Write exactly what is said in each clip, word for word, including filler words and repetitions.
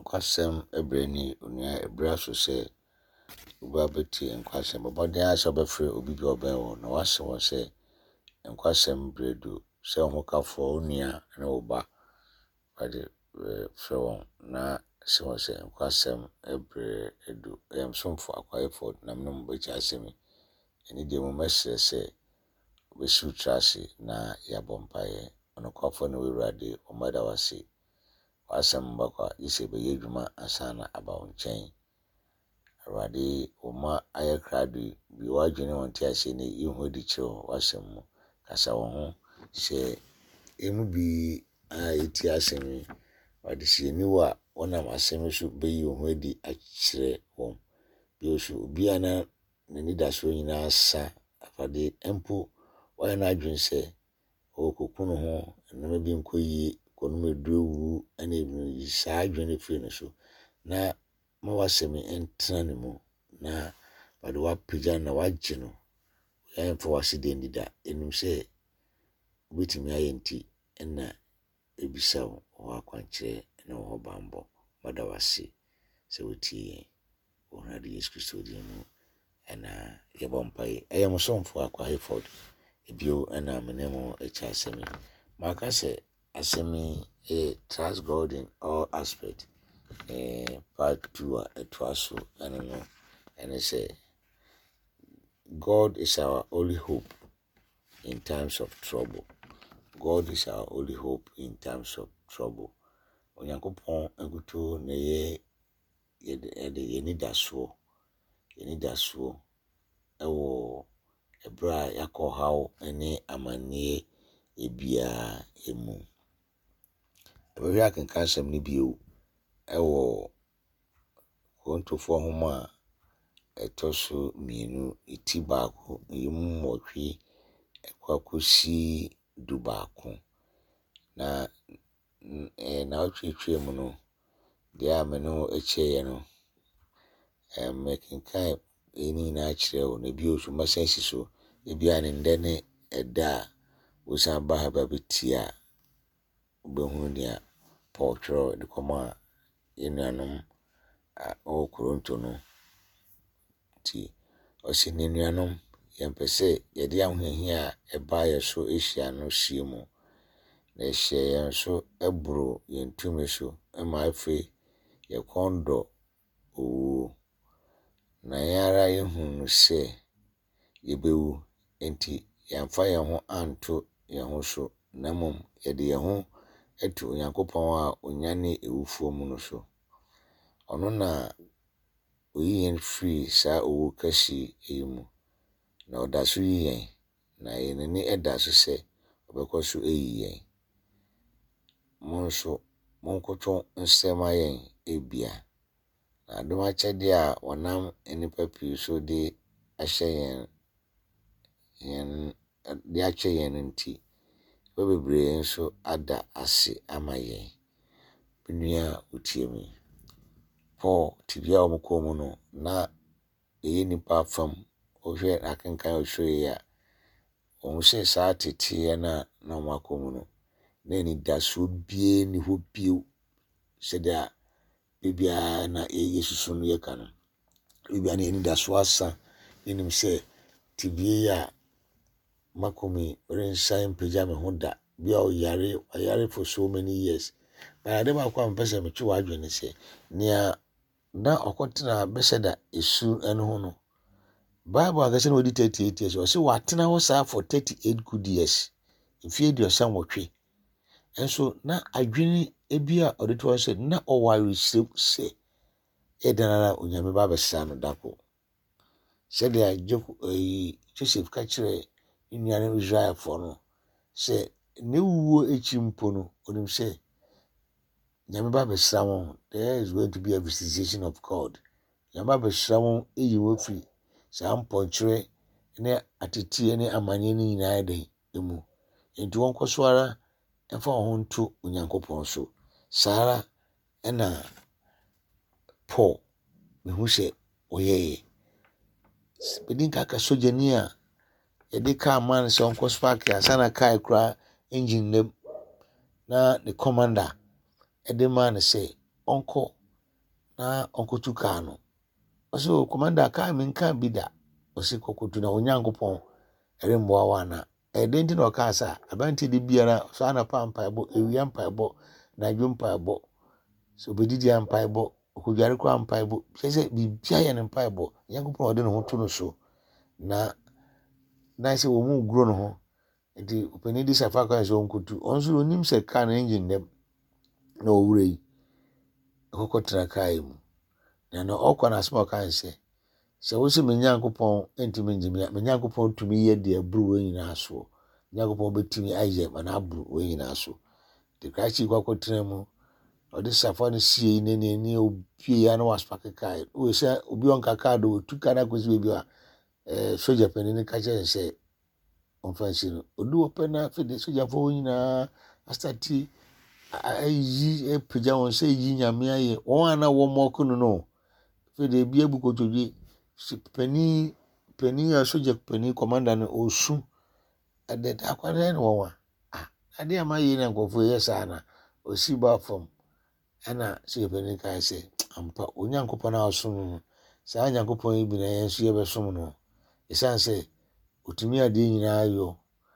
Enkwasem ebrani onia ebra so se oba beti enkwasem boden ase obefre obi bi oben wo na wase wo se enkwasem bredu se ho kafo onia na oba ade fre won na se wo se enkwasem ebre edu em somfo akwayefo na mnom bechi asemi eni de mo mesre se obeshu trase na yabompaye ono kafo na wurade omada wase asem bakwa ise be yedwuma asana aba nchen awade oma ayakradu bi wadwene wonte ase ne ihu di kiro wasem mu kasa wo ho se emu bi a eti asemi wade se niwa wona asemi so be yi ho di akire won bi osu bi ana ne ni da so nyina asa afade empo wa na adwense okokunu ho na bi nkoyi kono meduru ana ebi saa adwene firi no so na ma wasemi entra ne mu na wade wapija na wagye no ya mfa waside ndida enum se obetimi ayenti na ebisa wo akwankyere na wo bambo mada wase se wotie ona de Yesu Kristo di mu ana yebompai ayem somfo akwa Hayford ebio ana menemo echa asemi maka se asemi a trust God in all aspect eh part two a twaso and no and I say God is our only hope in times of trouble. God is our only hope in times of trouble. Onyankopon aguto na ye ye ye ni daso ye ni daso ewo ebra yakohaw ene amanie ebia emu ebe ya kan kasem ni bio ewo kontofo homa etoso mienu itibako yimwotwe ekwakosi dubako na eh na otwetwe mu no dia ameno echeye no eh making kai eni na akire wo na bio so masensi so ebia ne ndene eda usan ba ha babetia obehu dia portro de koma enuanom o Koronto no ti osini nuanom yempese yede ahwehia eba ye so ehia no hyiemu na ehia ye so ebro yentume so ema afi ye kondo o na yara yehunu se yebewu enti yamfa ye ho anto ye ho so na mom yede ye ho etu Onyankopon a onyane ewufuo mu no so ono na oyin free sa owo kashi emu na odaso yen na yenani edaso se obekoso eyiyen monso monkoto nsema yen ebia na adoma chede a wonam enipa pi so de ahyeyen yen de acheyen nti bebre nso ada ase amayen binia utiemi Paul tibia omukomu no na eyi nipa fam ohwe akenkan ohwe ya on se sa tete na na makomu no na ni daso bie ni ho bio se da bibia na Yesu no ye kan bibia na ni daso asa enim se tibia ya makomi rensan pejame hoda bia o yare yare for so many years ba de ba kwa mpese me twa adwene se nia na okotena beseda esu eno ho no Bible agase no di thirty-eight years o se watena ho sa for thirty-eight good years ifie di osam wotwe enso na adwene ebia odeto se na o ware se edanara onyame ba besa no dako se dia Joseph ka kire inuane Israel for no se ne wuo echimpo no onim se nyame ba besa won there is going to be a visitation of God nyame ba besa won eyiwo free sa mponchire ne atete ne amanye ni nyina den emu enti won koso ara emfa ho nto Onyankopon so sara ena Paul me hu se oyeye bedin kaka sojani a yede ka man se onko spark ya sana kai kra engine ne na the commander ede man say onko na onkotu kaa no oso commander kaa me nka bida osi kokotu na onyankopon eremboa wana edenti na okasa abanti de biara so ana pampa ebo ewia mpa ebo na dwumpa ebo so bedidi ampa ebo okudware kwa ampa ebo sese bibia ye ne mpa ebo nyankopon ode no ho to no so na na se wo mu gro no ho enti opani di safa kwa so onkotu onso onim se kaa na engine dem na owurei okokotra kaa emu na no okwa na small kan se se wo se menyankopon entimi njimia menyankopon tumi ye de aburu we nyina so menyankopon betimi aye mana aburu we nyina so de krachi kwa kotra mu odi safa no sie ne ne ne opie ya no waspake kai o se obi on kaka do tuka na kosi bebi a eh soja penini ka che se on fancy no odu opena fe de soja fo nyina astati ayi e peja won se yi nyame aye won ana wo mokunu no fe de bi ebu kotodwe peni peni ya soja peni commander no osu ade akwade no wa ah ade amaye na nkofo yesa na osi ba from ana se peni kai se ampa onyankopon na asom sa onyankopon ibi na yenso ye besom no esan se otumi ade nyina ayo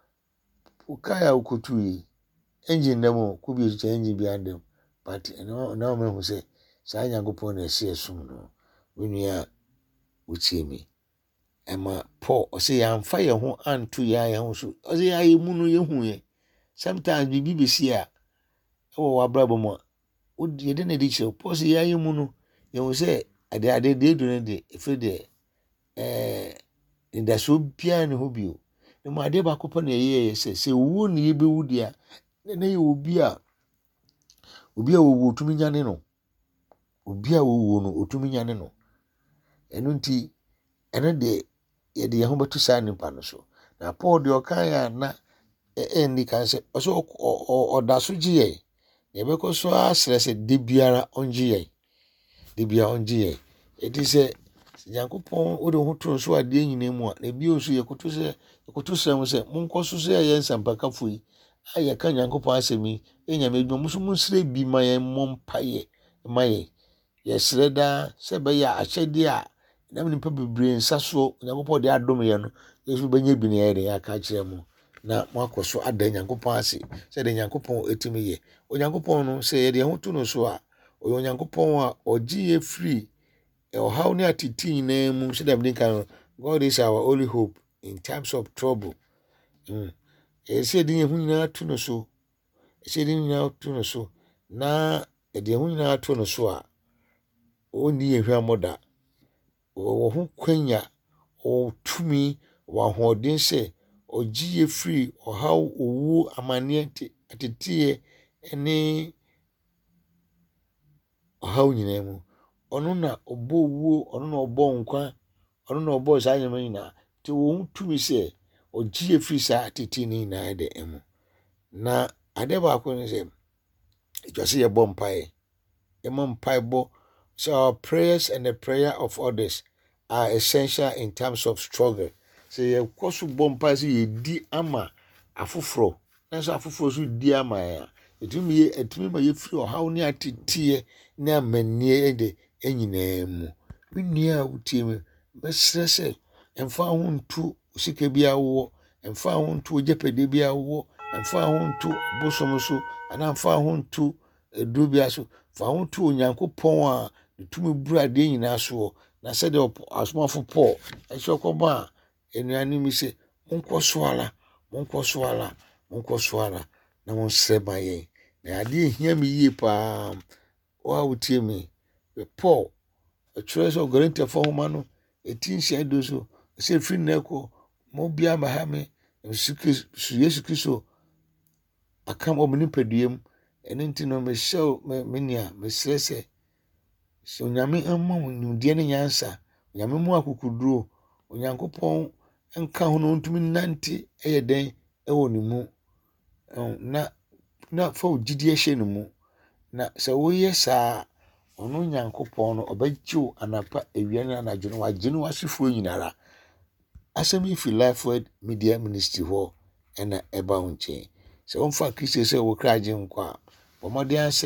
ukaya ukutuyi engine demo kubi eche engine bi andem but no na me hu se sa onyankopon na ese som no wenua uchiemi ema Paul ose ya mfa ye ho anto ya ye ho so ose ya ye mu no ye hu ye sometimes bibi besi a wo wabrabo mo ye de na di che Paul se ya ye mu no ye hu se ade ade de do ne de efe de eh inda so bia ne ho bio ne mo ade ba ko pa na ye ye se se wo ne ye be wudi a na ye obi a obi a wo otumi nyane no obi a wo wo no otumi nyane no enu nti ene de ye de ho betu sa nipa no so na Paul de okaya na e ndi kan se oso odaso giye ye be ko so asre se de biara ongiye de bia ongiye eti se Nyankopon o de ho to so ade nyina mu a na bi oso ye koto se koto se mu se monko so se ye nsampaka fui aye ka Nyankopon asemi enyame edwo muso munsre bi ma ye mompaye ma ye ye sreda se be ya ahyede a na mnipa bebre nsaso Nyankopon de adom ye no yesu benye bi na ye de aka kire mu na mwakoso ada Nyankopon ase se de Nyankopon etimi ye Onyankopon no se ye de ho to no so a Onyankopon a ogi ye free e o how ne atiti na mu se dem kan God is our only hope in times of trouble mm e se de hu nyina to no so e se de nyina to no so na e de hu nyina to no so a oni ye hwa moda wo ho kwanya o tumi wa hodin se ogi ye free o how owu amane atete ene o how nyina mu ono na obo wuo ono na obo nkwa ono na obo sa nyama nyina ti wo tumi se ogi ye free sa atete ni na de emu na ade ba ko ni se ejose ye bom pai e mom pai bo. So our prayers and the prayer of others are essential in times of struggle. So ye koso bompa so ye di ama afoforo. Na so afoforo so di ama ya. Etumi ye etumi ma ye free o haw ne atete ne amanie de enyina mu. Winua wutie me besre se emfa ho ntu sika bia wo, emfa ho ntu ojepede bia wo, emfa ho ntu bosom so, ana emfa ho ntu edu bia so. Fa ho ntu Onyankopon a tumi bura de nyina so na se de asomafo Paul e so koba enuani mi se monko soala monko soala monko soala na mon seba ye na ade hia mi yie pa wa wutie mi Paul e tire so Korintia fo homa no etin hia do so se free na ko mo bia ma ha me su Yesu Kristo akam omni peduem ene ntino me show me nia me sese so nyame amma nimde ne nyansa nyame mu akukuduro Onyankopon enka ho no ntumi nante eye den ewo ne mu na na fa ogidi ehye ne mu na se wo yesa ono Nyankopon no obagyew anapa ewia ne anadwo no wagye no wasefo nyinara Assembly for Life Word Media Ministry ho ena eba unche se onfa Kristo se wo kraje nkwa bomode anse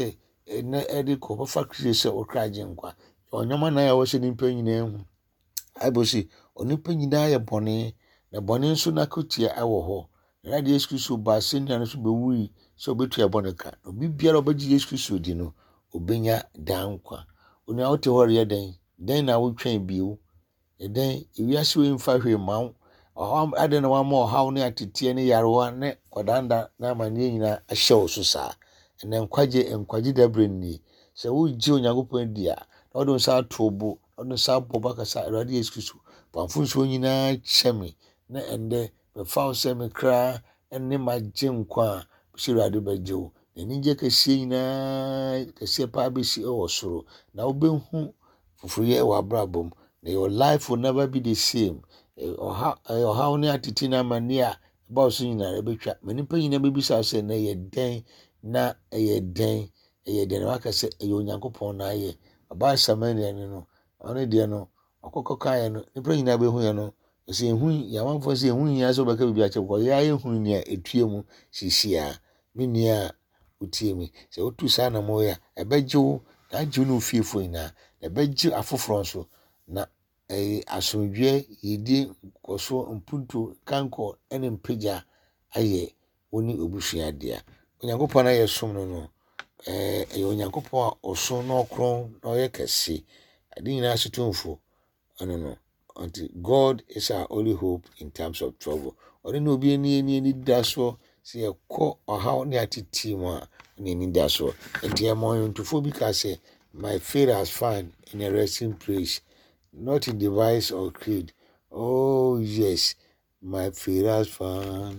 na ɛde kɔ bɛfa kristo sɛ ɔkra agye nkwa ɔnyama na yɛ wɔhyɛ nipa nyinaa hu aibosi onipa nyinaa yɛ bɔne na bɔne nso na kotia ɛwɔ hɔ na de Yesu Kristo ba sɛnea no so bɛwui sɛ obetua bɔne ka obi biara ɔbɛgye Yesu Kristo di no obenya dan nkwa onua wote hɔ reyɛ dɛn dɛn na wotwɛn bio dɛn ewiase wo mfa hwee ma wo ɔhaw ade na wama ɔhaw ne atetie ne yarewa ne kɔdanda na amane nyinaa ahyɛ wo so saa ɛnɛ nkwagye nkwagye dabre ni sɛ wogye Onyankopɔn di a na ɔde nsa ato bo ɔde nsa abɔ bakasa Awurade Yesu Kristo pamfo nso nyinaa kyɛ me na ɛndɛ bɛfa wo sɛ me kra ɛne magye nkwa a sɛ Awurade bɛgye wo na nigye kɛseɛ nyinaa kɛseɛ paa bɛsi ɛwɔ soro na wobɛhu fufuruyɛ ɛwɔ abrabom na your life will never be the same ɔha ɔhaw ne atete na amane a ɛba wo so nyinaa ɛbɛtwa ma nipa nyinaa bɛbisa sɛ na ɛyɛ dɛn na ɛyɛ dɛn ɛyɛ dɛn na waka sɛ ɛyɛ Onyankopɔn na ayɛ ɔbaa Samaria no no ɔno deɛ no ɔkɔkɔ kaeɛ no nipa nyinaa bɛhu yɛ no ɛsɛ ehu yamanfo sɛ ehu nyinaa sɛ ɔbɛka biribi akyɛ kɔ yɛ ayɛ hu nea etue mu sisia me nua utie mi sɛ wotu saa na mo ya ɛbɛgye wo na agye wo no fiefo nyinaa ɛbɛgye afoforo nso na ɛyɛ asomdwe yɛdi kɔso mpuntu kanko ɛne mpagya ayɛ woni obusua dea Onyankopɔn ayɛ som no no eh ɛyɛ Onyankopɔn a ɔso na ɔkron na ɔyɛ kɛse ade nyinaa so tumfo ɔno no until God is our only hope in times of trouble ɔno na obi ani ani ani da so sɛ yɛkɔ ɔhaw ne atete mu a ɔne ani da so nti ɛmɔ ntofo bi ka sɛ my faith has found in a resting place not in device or creed. Oh yes, my faith has found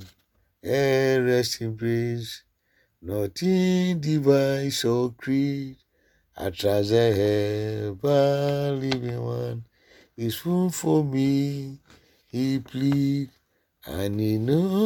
a resting place, not in device or creed. I trust the ever living one is full for me. He plead, I need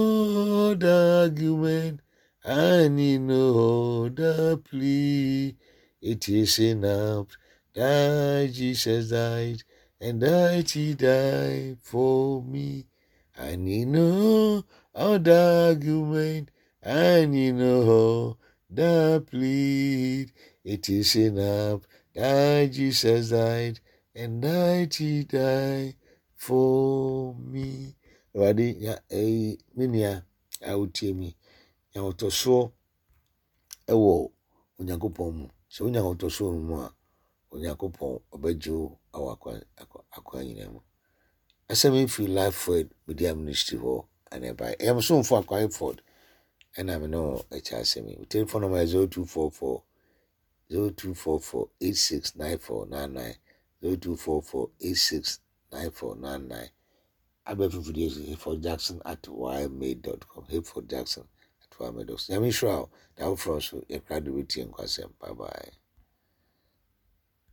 no other argument, I need no other plea. It is enough that Jesus died and that he died for me. I need no other argument, I need no other plea. It is enough that Jesus died and that he died for me. Ready? Ya eh minia autie mi. Ya otoso ewo Onyankopɔn mu. So onya otoso mu a Onyankopɔn obejo awakwa akwa nyina mu. Asem feel life for media ministry ho and by am so for akwa ford and I'm no a chasemi. Telephone number zero two four four zero two four four eight six nine four nine nine zero two four four eight six nine four nine nine. I bet for videos for Jackson at ymail dot com. Hey for Jackson at ymail dot com. I'm sure that will also a credibility and bye bye.